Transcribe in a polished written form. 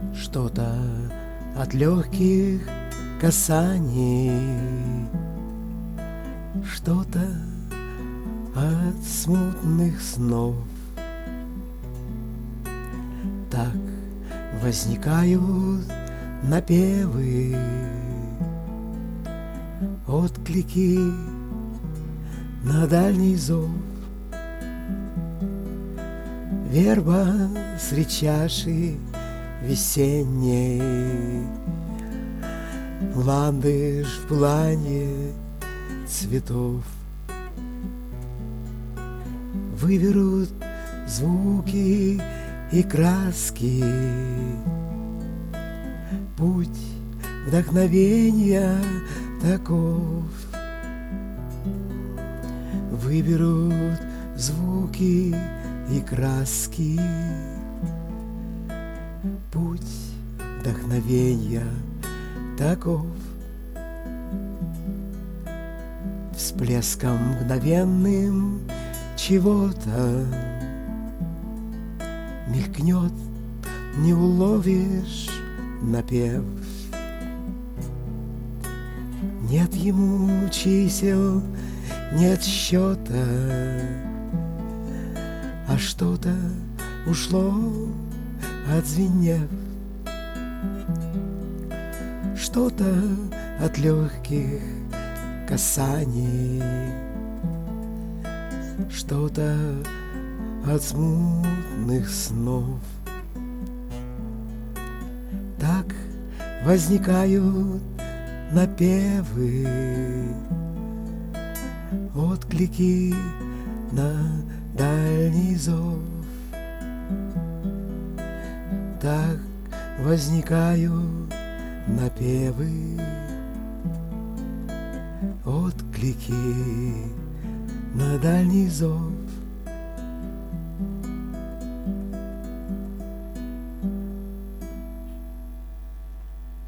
Что-то от легких касаний, что-то от смутных снов. Так возникают напевы, отклики на дальний зов. Верба средь чаши весенней, ландыш в плане цветов. Выберут звуки и краски, путь вдохновения таков. Выберут звуки и краски, путь вдохновения таков. Всплеском мгновенным чего-то мелькнет, не уловишь напев. Нет ему чисел, нет счета, а что-то ушло, отзвенев. Что-то от легких касаний, что-то от смутных снов. Так возникают напевы, отклики на дальний зов. Так возникают напевы, отклики на дальний зов.